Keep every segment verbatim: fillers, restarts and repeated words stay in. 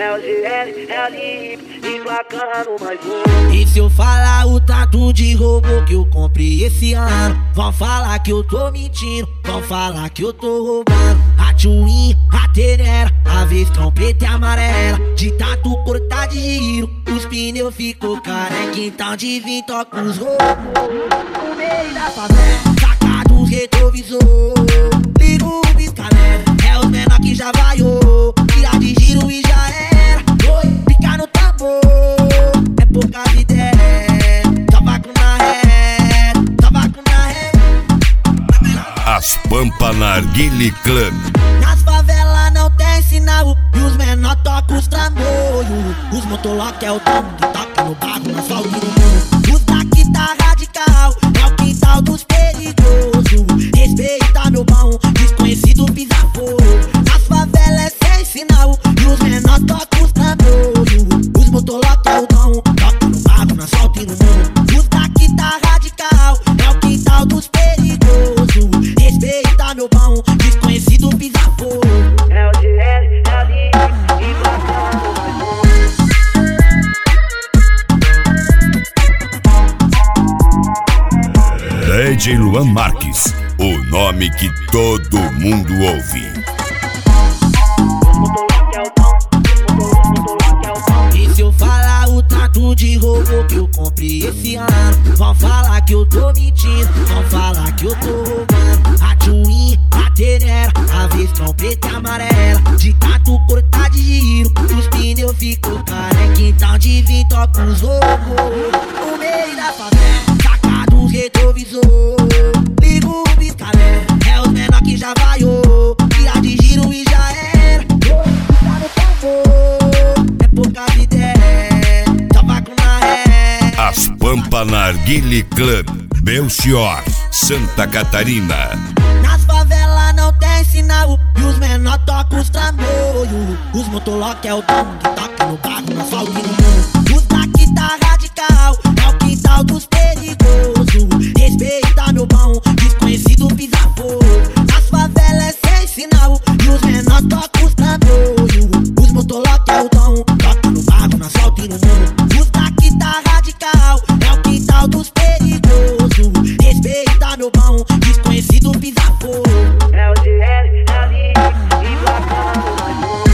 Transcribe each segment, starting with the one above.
É o G L, é L Y, emplacando mais um. E se eu falar o tanto de robô que eu comprei esse ano, vão falar que eu tô mentindo, vão falar que eu tô roubando. A Twin, a Tenera, a Vestron preta e amarela, de tanto cortar de giro, os pneus ficou careca. Então de vir toca os robôs no meio da favela, saca dos retrovisor, liga o pisca-alerta, é os menor que já vaiou, tira de giro e já era. Oi, pica no tambor, é pouca ideia, tabaco na ré, tabaco na ré. As Pampa Narguile Clan. Nas favelas não tem sinal e os menor tocam os trambolhos. Os motolock é o tom que toca no barro, no asfalto e no muro. Os daqui tá radical, é o quintal dos perigosos. Respeita meu bom, desconhecido pisa fogo. Nas favelas é sem sinal e os menor tocam os trambolhos. Os motolock é o tom, toca no barro, no asfalto e no muro. Os daqui tá radical, é o quintal dos perigosos. Respeita meu bom, desconhecido pisa fogo. É o G L, é L Y, emplacando mais um. D J Luan Marques, o nome que todo mundo ouve. E se eu falar o tanto de robô que eu comprei esse ano, vão falar que eu tô mentindo, vão falar que eu tô roubando. A Twin, a Tenera, a Vestron preta e amarela, de tanto cortar de giro, os pneus ficou careca. Então de vir toca os robôs no meio da favela, saca dos retrovisor, liga o pisca-alerta, é os menor que já vaiou, tira de giro e já era. Tá no tambor, é pouca ideia, tabaco na ré. As Pampa Narguile Clan, Belchior, Santa Catarina. Nas favelas não tem sinal e os menor tocam os trambolhos. Os motolock é o tom que toca no barro, no asfalto e no muro. Os daqui tá radical, é o quintal dos perigosos. Respeita meu bom, desconhecido pisa fogo. Nas favelas é sem sinal e os menor tocam os trambolhos. Os motolock é o tom, toca no barro, no asfalto e no muro. Os daqui tá radical, é o quintal dos perigosos. Respeita meu bom, desconhecido pisa fogo. É o G L, é L Y, emplacando mais um.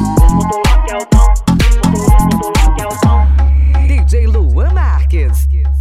D J Luan Marques.